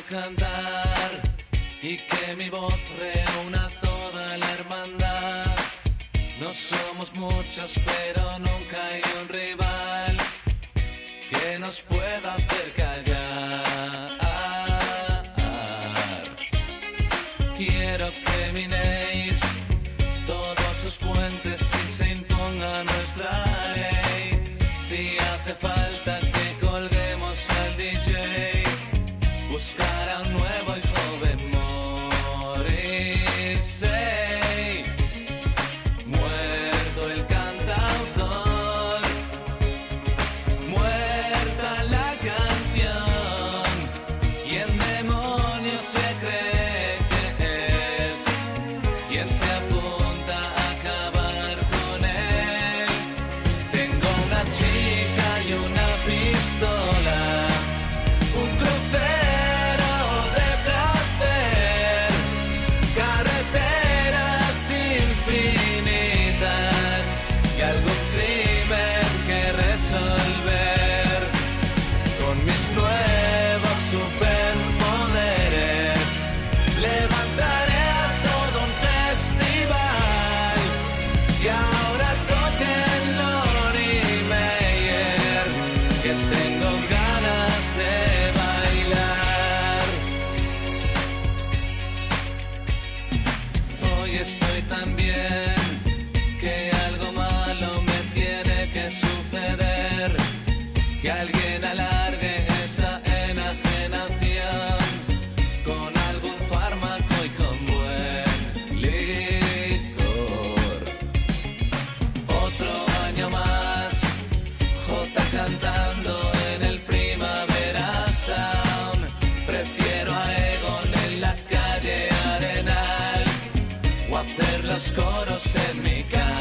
cantar y que mi voz reúna toda la hermandad. No somos muchos, pero nunca hay un rival que nos pueda hacer callar. Quiero que minéis todos sus puentes y se imponga nuestra ley. Si hace falta que colguemos al DJ, buscar a un nuevo y joven Morrissey. Muerto el cantautor, muerta la canción. ¿Quién demonios se cree que es? ¿Quién se apunta a acabar con él? Tengo una chica y una pistola, un crucero de placer, carreteras infinitas y algún crimen que resolver. Con mis nuevos superpoderes levantaré a todo un festival y ahora toquen Lonnie Meyers, que tengo ganas de bailar. Hoy estoy tan bien que algo malo me tiene que suceder, que alguien alargue esta enajenación con algún fármaco y con buen licor. Otro año más, J cantando en el Primavera Sound. Prefiero a Egon en la calle Arenal o hacer los coros en mi casa.